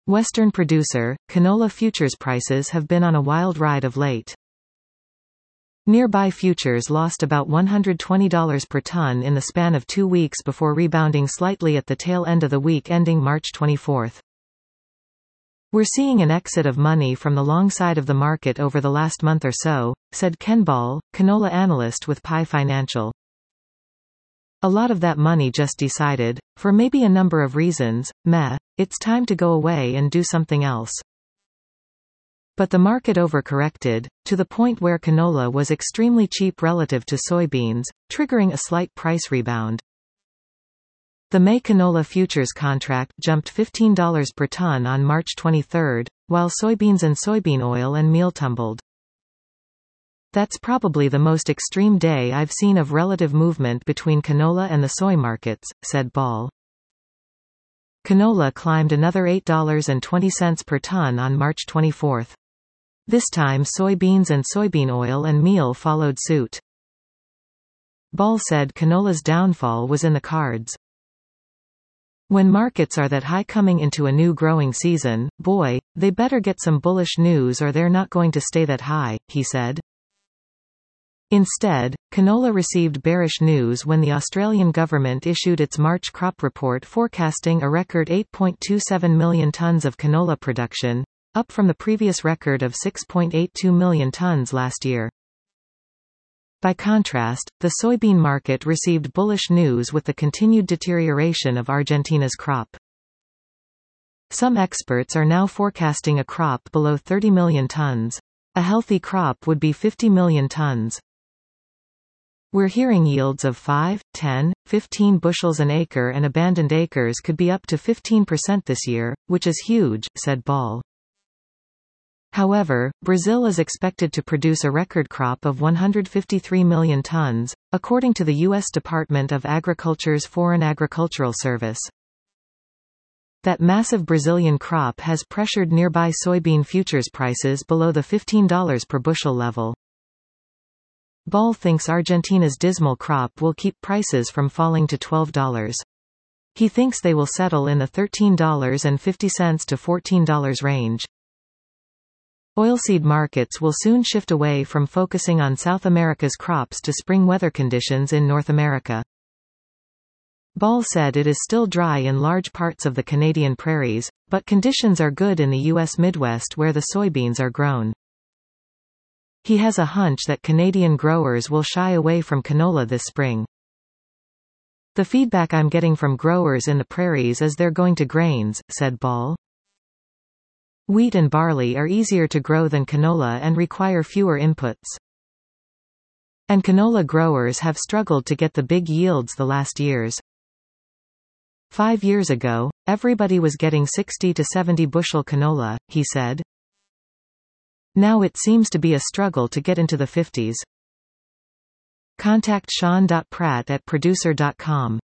Western producer, canola futures prices have been on a wild ride of late. Nearby futures lost about $120 per ton in the span of 2 weeks before rebounding slightly at the tail end of the week ending March 24. We're seeing an exit of money from the long side of the market over the last month or so, said Ken Ball, canola analyst with Pi Financial. A lot of that money just decided, for maybe a number of reasons, it's time to go away and do something else. But the market overcorrected, to the point where canola was extremely cheap relative to soybeans, triggering a slight price rebound. The May canola futures contract jumped $15 per ton on March 23, while soybeans and soybean oil and meal tumbled. That's probably the most extreme day I've seen of relative movement between canola and the soy markets, said Ball. Canola climbed another $8.20 per ton on March 24. This time soybeans and soybean oil and meal followed suit. Ball said canola's downfall was in the cards. When markets are that high coming into a new growing season, boy, they better get some bullish news or they're not going to stay that high, he said. Instead, canola received bearish news when the Australian government issued its March crop report forecasting a record 8.27 million tonnes of canola production, up from the previous record of 6.82 million tonnes last year. By contrast, the soybean market received bullish news with the continued deterioration of Argentina's crop. Some experts are now forecasting a crop below 30 million tonnes. A healthy crop would be 50 million tonnes. We're hearing yields of 5, 10, 15 bushels an acre and abandoned acres could be up to 15% this year, which is huge, said Ball. However, Brazil is expected to produce a record crop of 153 million tonnes, according to the U.S. Department of Agriculture's Foreign Agricultural Service. That massive Brazilian crop has pressured nearby soybean futures prices below the $15 per bushel level. Ball thinks Argentina's dismal crop will keep prices from falling to $12. He thinks they will settle in the $13.50 to $14 range. Oilseed markets will soon shift away from focusing on South America's crops to spring weather conditions in North America. Ball said it is still dry in large parts of the Canadian prairies, but conditions are good in the U.S. Midwest where the soybeans are grown. He has a hunch that Canadian growers will shy away from canola this spring. The feedback I'm getting from growers in the prairies is they're going to grains, said Ball. Wheat and barley are easier to grow than canola and require fewer inputs. And canola growers have struggled to get the big yields the last years. 5 years ago, everybody was getting 60 to 70 bushel canola, he said. Now it seems to be a struggle to get into the 50s. Contact Sean.Pratt@producer.com.